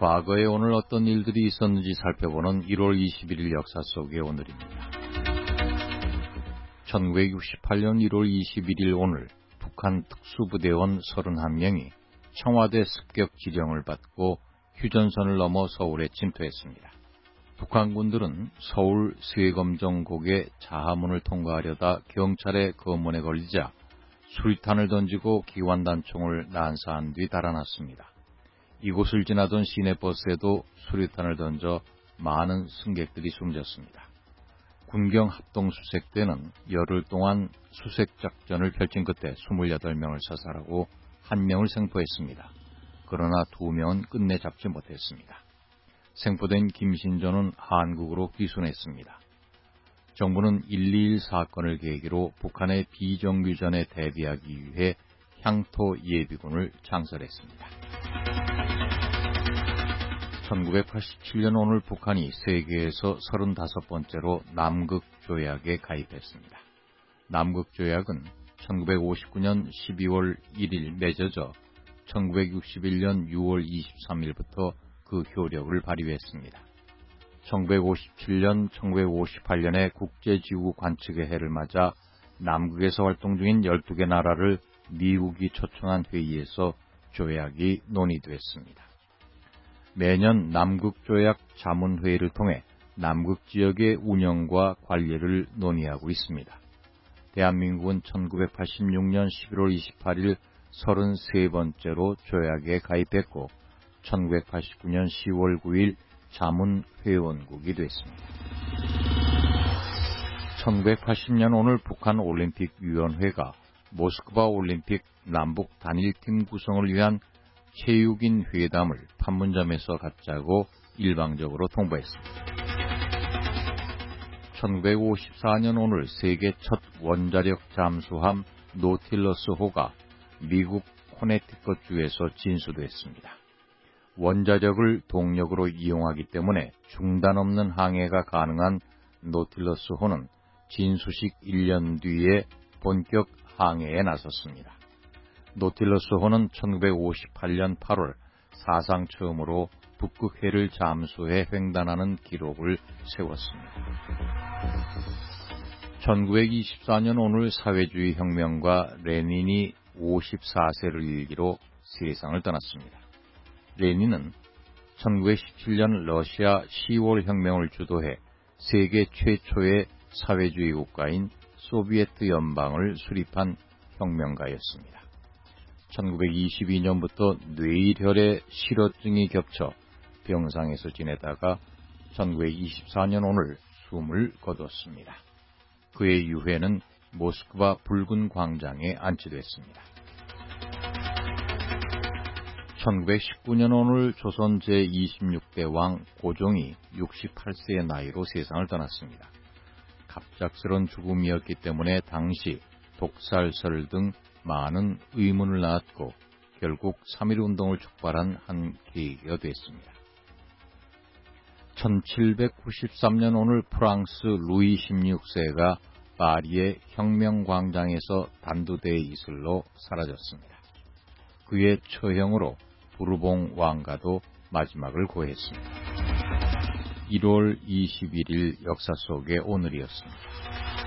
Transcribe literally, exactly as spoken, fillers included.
과거에 오늘 어떤 일들이 있었는지 살펴보는 일월 이십일일 역사 속의 오늘입니다. 천구백육십팔년 일월 이십일일 오늘 북한 특수부대원 서른한 명이 청와대 습격 지령을 받고 휴전선을 넘어 서울에 침투했습니다. 북한군들은 서울 세검정곡의 자하문을 통과하려다 경찰의 검문에 걸리자 수리탄을 던지고 기관단총을 난사한 뒤 달아났습니다. 이곳을 지나던 시내버스에도 수리탄을 던져 많은 승객들이 숨졌습니다. 군경 합동수색대는 열흘 동안 수색작전을 펼친 끝에 이십팔 명을 사살하고 한 명을 생포했습니다. 그러나 두 명은 끝내 잡지 못했습니다. 생포된 김신조는 한국으로 귀순했습니다. 정부는 일이일 사건을 계기로 북한의 비정규전에 대비하기 위해 향토 예비군을 창설했습니다. 천구백팔십칠년 오늘 북한이 세계에서 서른다섯 번째로 남극조약에 가입했습니다. 남극조약은 천구백오십구년 십이월 일일 맺어져 천구백육십일년 유월 이십삼일부터 그 효력을 발휘했습니다. 천구백오십칠년, 천구백오십팔년에 국제지구 관측의 해를 맞아 남극에서 활동 중인 열두 개 나라를 미국이 초청한 회의에서 조약이 논의됐습니다. 매년 남극조약 자문회의를 통해 남극지역의 운영과 관리를 논의하고 있습니다. 대한민국은 천구백팔십육년 십일월 이십팔일 서른세 번째로 조약에 가입했고 천구백팔십구년 시월 구일 자문회원국이 됐습니다. 천구백팔십년 오늘 북한올림픽위원회가 모스크바 올림픽 남북 단일팀 구성을 위한 체육인 회담을 판문점에서 갖자고 일방적으로 통보했습니다. 천구백오십사년 오늘 세계 첫 원자력 잠수함 노틸러스호가 미국 코네티컷주에서 진수됐습니다. 원자력을 동력으로 이용하기 때문에 중단 없는 항해가 가능한 노틸러스호는 진수식 일 년 뒤에 본격 항해에 나섰습니다. 노틸러스호는 천구백오십팔년 팔월 사상 처음으로 북극해를 잠수해 횡단하는 기록을 세웠습니다. 천구백이십사년 오늘 사회주의 혁명가 레닌이 오십사세를 일기로 세상을 떠났습니다. 레닌은 천구백십칠년 러시아 시월 혁명을 주도해 세계 최초의 사회주의 국가인 소비에트 연방을 수립한 혁명가였습니다. 천구백이십이년부터 뇌일혈의 실어증이 겹쳐 병상에서 지내다가 천구백이십사년 오늘 숨을 거뒀습니다. 그의 유해는 모스크바 붉은 광장에 안치됐습니다. 천구백십구년 오늘 조선 제이십육대 왕 고종이 육십팔세의 나이로 세상을 떠났습니다. 갑작스런 죽음이었기 때문에 당시 독살설 등 많은 의문을 낳았고 결국 삼일운동을 촉발한 한 계기가 됐습니다. 천칠백구십삼년 오늘 프랑스 루이 십육세가 파리의 혁명광장에서 단두대에 이슬로 사라졌습니다. 그의 처형으로 부르봉 왕가도 마지막을 고했습니다. 일월 이십일일 역사 속의 오늘이었습니다.